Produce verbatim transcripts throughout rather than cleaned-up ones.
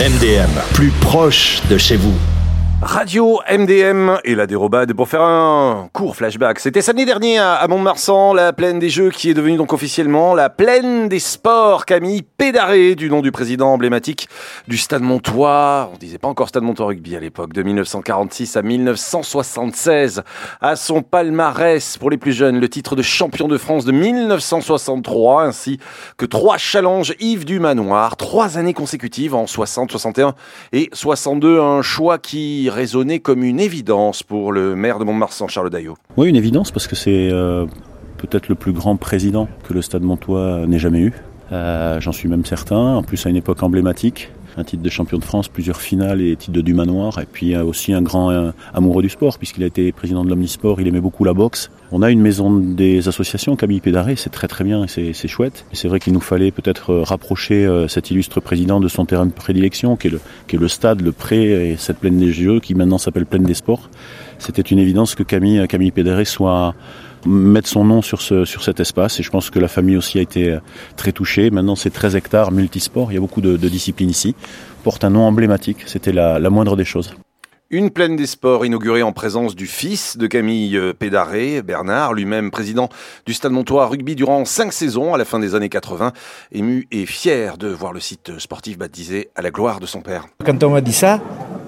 M D M, plus proche de chez vous. Radio M D M et la dérobade pour faire un court flashback. C'était samedi dernier à Mont-de-Marsan, la plaine des Jeux qui est devenue donc officiellement la plaine des sports. Camille Pédaré, du nom du président emblématique du Stade Montois. On disait pas encore Stade Montois Rugby à l'époque, de dix-neuf cent quarante-six à dix-neuf cent soixante-seize. À son palmarès, pour les plus jeunes, le titre de champion de France de dix-neuf cent soixante-trois, ainsi que trois challenges Yves du Manoir, trois années consécutives en soixante, soixante et un et soixante-deux. Un choix qui résonné comme une évidence pour le maire de Mont-de-Marsan, Charles Daillot. Oui, une évidence parce que c'est euh, peut-être le plus grand président que le Stade Montois n'ait jamais eu. Euh, j'en suis même certain, en plus à une époque emblématique. Un titre de champion de France, plusieurs finales et titre de du Manoir, et puis aussi un grand euh, amoureux du sport, puisqu'il a été président de l'Omnisport, il aimait beaucoup la boxe. On a une maison des associations, Camille Pédaré, c'est très très bien et c'est, c'est chouette. Et c'est vrai qu'il nous fallait peut-être rapprocher euh, cet illustre président de son terrain de prédilection, qui est le, qui est le stade, le pré, et cette plaine des Jeux, qui maintenant s'appelle plaine des sports. C'était une évidence que Camille, Camille Pédaré soit... mettre son nom sur ce sur cet espace, et je pense que la famille aussi a été très touchée. Maintenant c'est treize hectares multisports, il y a beaucoup de, de disciplines ici, porte un nom emblématique, c'était la, la moindre des choses. Une plaine des sports inaugurée en présence du fils de Camille Pédaré, Bernard, lui-même président du Stade Montois Rugby durant cinq saisons à la fin des années quatre-vingts, ému et fier de voir le site sportif baptisé à la gloire de son père. Quand on m'a dit ça,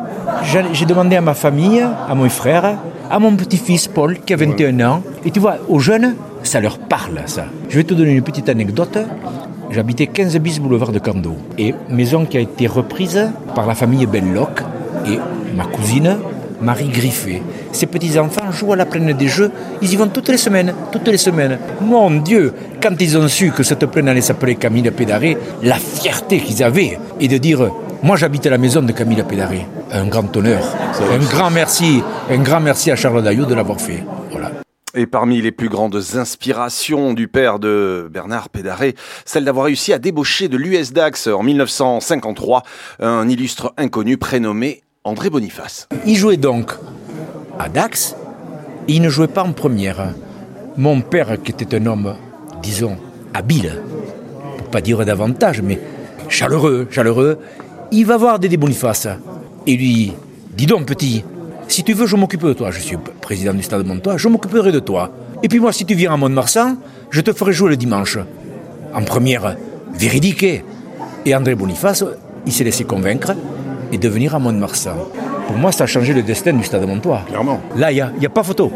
j'ai demandé à ma famille, à mon frère, à mon petit-fils Paul qui a vingt et un ans. Et tu vois, aux jeunes, ça leur parle, ça. Je vais te donner une petite anecdote. J'habitais quinze bis boulevard de Cando. Et maison qui a été reprise par la famille Belloc et ma cousine Marie Griffet. Ces petits-enfants jouent à la plaine des Jeux. Ils y vont toutes les semaines, toutes les semaines. Mon Dieu, quand ils ont su que cette plaine allait s'appeler Camille Pédaré, la fierté qu'ils avaient et de dire... Moi, j'habite à la maison de Camille Pédaré. Un grand honneur. Un grand merci. Un grand merci à Charles Daillot de l'avoir fait. Voilà. Et parmi les plus grandes inspirations du père de Bernard Pédaré, celle d'avoir réussi à débaucher de l'U S Dax en dix-neuf cent cinquante-trois un illustre inconnu prénommé André Boniface. Il jouait donc à Dax. Il ne jouait pas en première. Mon père, qui était un homme, disons, habile, pour pas dire davantage, mais chaleureux, chaleureux, il va voir Dédé Boniface et lui, dis donc petit, si tu veux je m'occupe de toi, je suis président du Stade Montois, je m'occuperai de toi. Et puis moi si tu viens à Mont-de-Marsan, je te ferai jouer le dimanche. En première, véridique. Et André Boniface, il s'est laissé convaincre et de venir à Mont-de-Marsan. Pour moi ça a changé le destin du Stade Montois. Clairement. Là il n'y a, y a pas photo.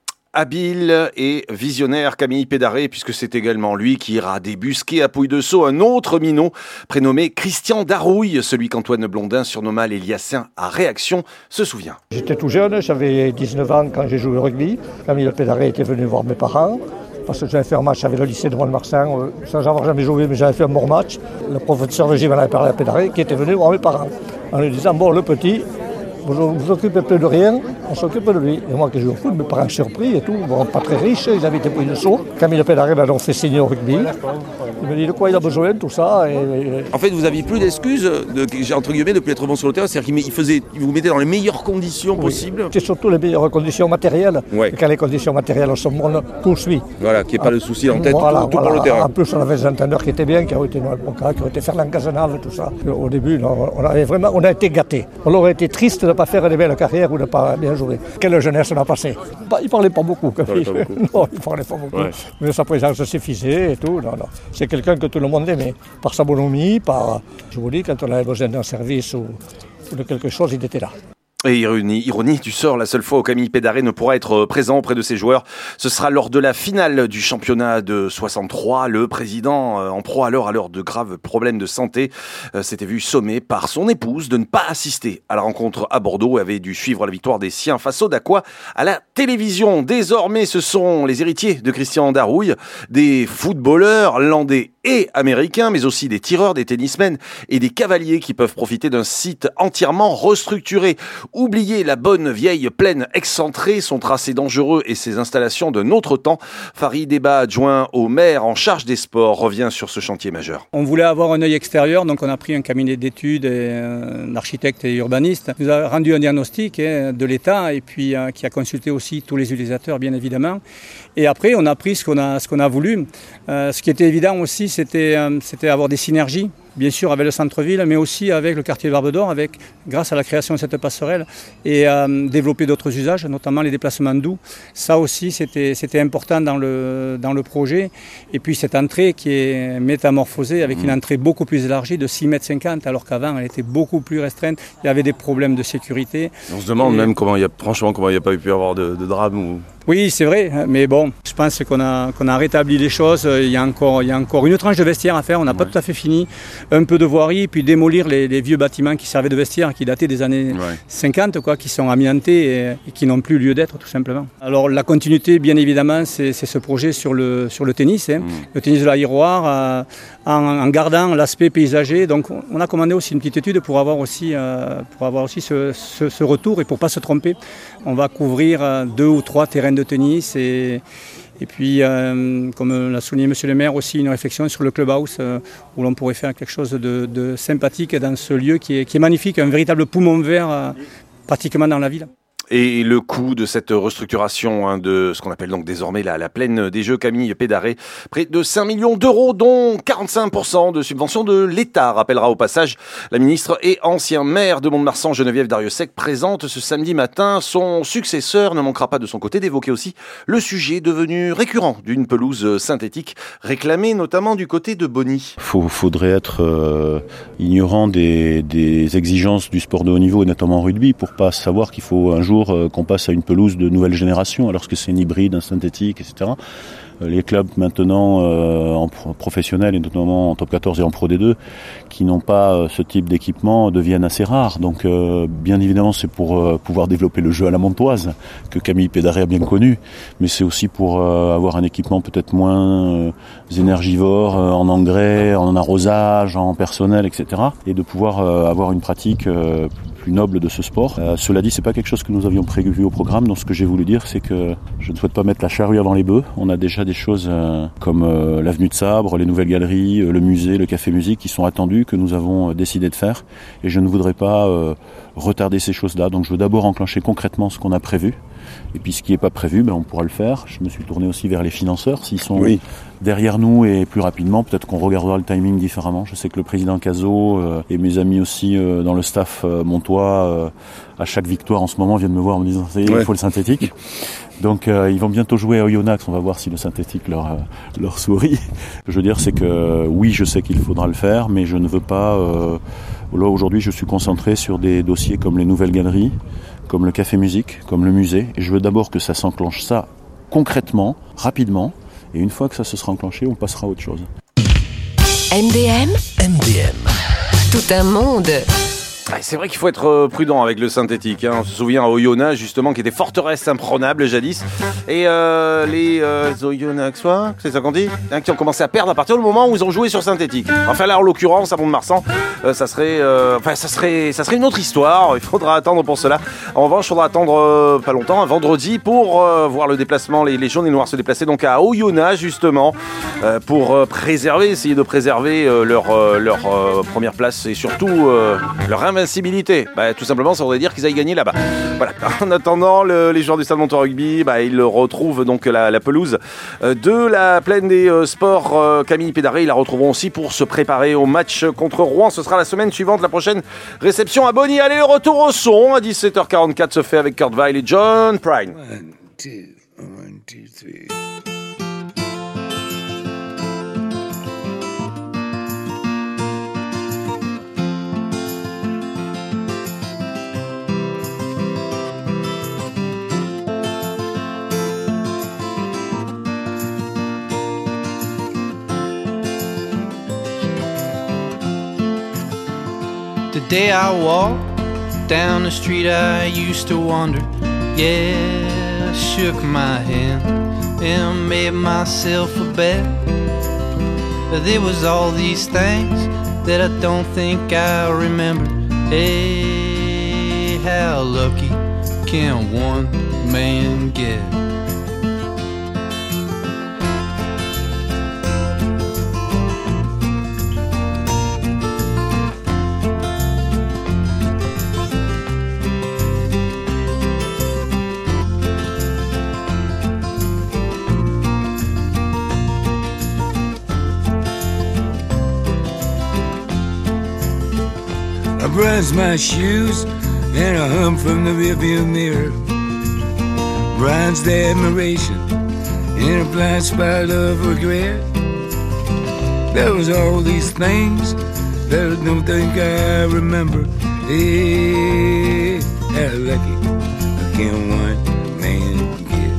Habile et visionnaire Camille Pédaré, puisque c'est également lui qui ira débusquer à Pouille-de-Sceaux un autre minot prénommé Christian Darouille, celui qu'Antoine Blondin surnomma l'Éliassien à réaction, se souvient. J'étais tout jeune, j'avais dix-neuf ans quand j'ai joué au rugby. Camille Pédaré était venu voir mes parents, parce que j'avais fait un match avec le lycée de Mont-de-Marsan, sans avoir jamais joué, mais j'avais fait un bon match. Le professeur de gym m'en avait parlé à Pédaré, qui était venu voir mes parents, en lui disant, bon, le petit... vous ne vous occupez plus de rien, on s'occupe de lui. Et moi qui joue au foot, mes parents surpris et tout, bon, pas très riches, ils habitaient Pouille-de-Sceaux. Camille Pédaré m'a donc fait signer au rugby. Il me dit de quoi il a besoin, tout ça. Et, et... En fait, vous n'aviez plus d'excuses, de, entre guillemets, de plus être bon sur le terrain. C'est-à-dire qu'il faisait, il vous mettait dans les meilleures conditions oui. possibles. C'est surtout les meilleures conditions matérielles. Ouais. Et quand les conditions matérielles sont bonnes, tout suit. Voilà, qu'il n'y ait pas de souci en tête, voilà, tout, tout voilà. pour le terrain. En plus, on avait des entraîneurs qui étaient bien, qui ont été Noël Ponca, qui ont été Ferland Cazenave, tout ça. Au début, non, on, avait vraiment, on a été gâtés. On aurait été triste de ne pas faire des belles carrières ou de ne pas bien jouer. Quelle jeunesse on a passé. Bah, il ne parlait pas beaucoup. Il parlait pas beaucoup. Non, il ne parlait pas beaucoup. Ouais. Mais sa présence suffisait et tout. Non, non. C'est quelqu'un que tout le monde aimait. Par sa bonhomie, par... Je vous dis, quand on avait besoin d'un service ou, ou de quelque chose, il était là. Et ironie, ironie du sort, la seule fois où Camille Pédaré ne pourra être présent auprès de ses joueurs, ce sera lors de la finale du championnat de soixante-trois. Le président, en proie alors à l'heure de graves problèmes de santé, s'était vu sommé par son épouse de ne pas assister à la rencontre à Bordeaux et avait dû suivre la victoire des siens face aux Dacois à la télévision. Désormais, ce sont les héritiers de Christian Darouille, des footballeurs landais et américains, mais aussi des tireurs, des tennismen et des cavaliers qui peuvent profiter d'un site entièrement restructuré. Oubliez la bonne vieille plaine excentrée, son tracé dangereux et ses installations d'un autre temps. Farid Eba, adjoint au maire en charge des sports, revient sur ce chantier majeur. On voulait avoir un œil extérieur, donc on a pris un cabinet d'études, et un architecte et urbaniste. Il nous a rendu un diagnostic de l'État et puis euh, qui a consulté aussi tous les utilisateurs, bien évidemment. Et après, on a pris ce qu'on a, ce qu'on a voulu. Euh, ce qui était évident aussi, c'était, euh, c'était avoir des synergies, bien sûr avec le centre-ville, mais aussi avec le quartier de Barbe d'Or, avec, grâce à la création de cette passerelle, et euh, développer d'autres usages, notamment les déplacements doux. Ça aussi, c'était, c'était important dans le, dans le projet. Et puis cette entrée qui est métamorphosée avec mmh. une entrée beaucoup plus élargie de six mètres cinquante, alors qu'avant, elle était beaucoup plus restreinte. Il y avait des problèmes de sécurité. On se demande et... même comment il y a, franchement, comment il n'y a pas pu y avoir de, de drame ou... Oui, c'est vrai, mais bon, je pense qu'on a, qu'on a rétabli les choses. Il y a encore, il y a encore une tranche de vestiaire à faire, on n'a ouais. pas tout à fait fini. Un peu de voirie, puis démolir les, les vieux bâtiments qui servaient de vestiaire, qui dataient des années ouais. cinquante, quoi, qui sont amiantés et, et qui n'ont plus lieu d'être, tout simplement. Alors la continuité, bien évidemment, c'est, c'est ce projet sur le, sur le tennis, hein, mmh. le tennis de l'Aéroire, euh, en, en gardant l'aspect paysager. Donc on a commandé aussi une petite étude pour avoir aussi, euh, pour avoir aussi ce, ce, ce retour et pour ne pas se tromper. On va couvrir euh, deux ou trois terrains de tennis et, et puis, euh, comme l'a souligné monsieur le maire, aussi une réflexion sur le clubhouse euh, où l'on pourrait faire quelque chose de, de sympathique dans ce lieu qui est, qui est magnifique, un véritable poumon vert euh, pratiquement dans la ville. Et le coût de cette restructuration hein, de ce qu'on appelle donc désormais la, la plaine des Jeux Camille Pédaré, près de cinq millions d'euros, dont quarante-cinq pour cent de subvention de l'État, rappellera au passage la ministre et ancien maire de Mont-de-Marsan, Geneviève Darrieussecq, présente ce samedi matin. Son successeur ne manquera pas de son côté d'évoquer aussi le sujet devenu récurrent d'une pelouse synthétique réclamée notamment du côté de Bonny. Il faudrait être euh, ignorant des, des exigences du sport de haut niveau et notamment rugby pour pas savoir qu'il faut un jour qu'on passe à une pelouse de nouvelle génération, alors que c'est un hybride, un synthétique, et cetera. Les clubs maintenant euh, en pro- professionnels et notamment en top quatorze et en pro D deux qui n'ont pas euh, ce type d'équipement deviennent assez rares. Donc euh, bien évidemment c'est pour euh, pouvoir développer le jeu à la montoise que Camille Pédaré a bien connu, mais c'est aussi pour euh, avoir un équipement peut-être moins euh, énergivore euh, en engrais, en arrosage, en personnel, et cetera. Et de pouvoir euh, avoir une pratique euh, plus noble de ce sport. Euh, cela dit, c'est pas quelque chose que nous avions prévu au programme. Donc ce que j'ai voulu dire, c'est que je ne souhaite pas mettre la charrue avant les bœufs. On a déjà des choses euh, comme euh, l'avenue de Sabre, les nouvelles galeries, euh, le musée, le café musique qui sont attendus, que nous avons euh, décidé de faire. Et je ne voudrais pas euh, retarder ces choses-là. Donc je veux d'abord enclencher concrètement ce qu'on a prévu. Et puis ce qui n'est pas prévu, ben, on pourra le faire. Je me suis tourné aussi vers les financeurs. S'ils sont oui. derrière nous et plus rapidement, peut-être qu'on regardera le timing différemment. Je sais que le président Cazot euh, et mes amis aussi euh, dans le staff euh, montois, euh, à chaque victoire en ce moment, viennent me voir en me disant « il ouais. faut le synthétique ». Donc euh, ils vont bientôt jouer à Oyonnax, on va voir si le synthétique leur, euh, leur sourit. Ce que je veux dire, c'est que oui, je sais qu'il faudra le faire, mais je ne veux pas... Euh, là, aujourd'hui, je suis concentré sur des dossiers comme les nouvelles galeries, comme le café musique, comme le musée. Et je veux d'abord que ça s'enclenche ça concrètement, rapidement. Et une fois que ça se sera enclenché, on passera à autre chose. M D M M D M. Tout un monde. C'est vrai qu'il faut être prudent avec le synthétique. Hein. On se souvient à Oyonnax, justement, qui était forteresse imprenable jadis. Et euh, les euh, Oyonnaxois, c'est ça qu'on dit, hein, qui ont commencé à perdre à partir du moment où ils ont joué sur synthétique. Enfin là, en l'occurrence, à Mont-de-Marsan, euh, ça serait, euh, enfin, ça serait, ça serait une autre histoire. Il faudra attendre pour cela. En revanche, il faudra attendre euh, pas longtemps, un vendredi, pour euh, voir le déplacement, les, les jaunes et noirs se déplacer donc à Oyonnax, justement, euh, pour euh, préserver, essayer de préserver euh, leur, euh, leur euh, première place et surtout euh, leur invincibilité. Bah, tout simplement, ça voudrait dire qu'ils aillent gagner là-bas. Voilà. En attendant, le, les joueurs du Stade Montois Rugby, bah, ils retrouvent donc la, la pelouse de la plaine des euh, sports euh, Camille Pédaré. Ils la retrouveront aussi pour se préparer au match contre Rouen. Ce sera la semaine suivante, la prochaine réception à Bonny. Allez, retour au son à dix-sept heures quarante-quatre se fait avec Kurt Weill et John Prine. One, two, one, two, three. The day I walked down the street I used to wander, yeah, I shook my hand and made myself a bet. There was all these things that I don't think I remember. Hey, how lucky can one man get? I brush my shoes and I hum from the rearview mirror. Bronzed admiration in a blind spot of regret. There was all these things that I don't think I remember. Hey, how lucky can one man get?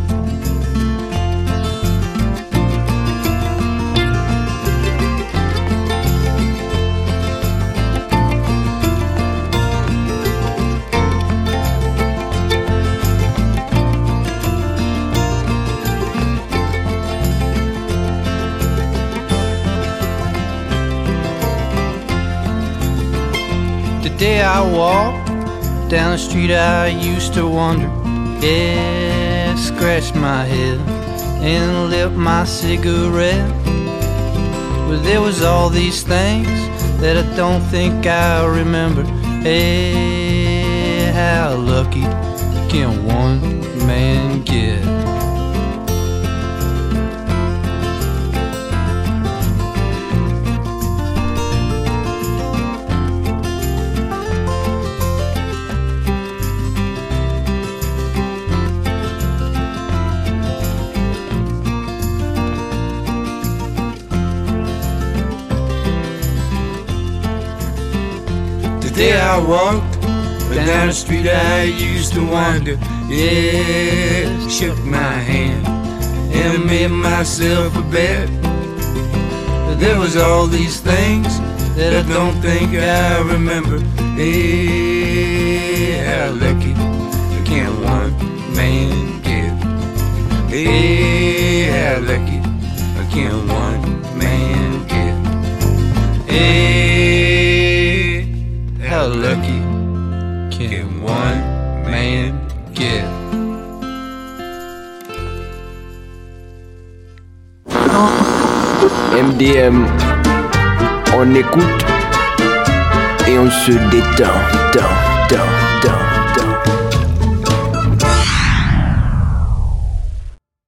The day I walked down the street I used to wonder, yeah, scratched my head and lit my cigarette. Well, there was all these things that I don't think I remember. Hey, how lucky can one man get? The day I walked down the street I used to wander, yeah, shook my hand and made myself a bet. There was all these things that I don't think I remember. Hey, how lucky can one man get? Hey, how lucky can one man get? Hey, how lucky can one man get? M D M, on écoute et on se détend, détend, détend.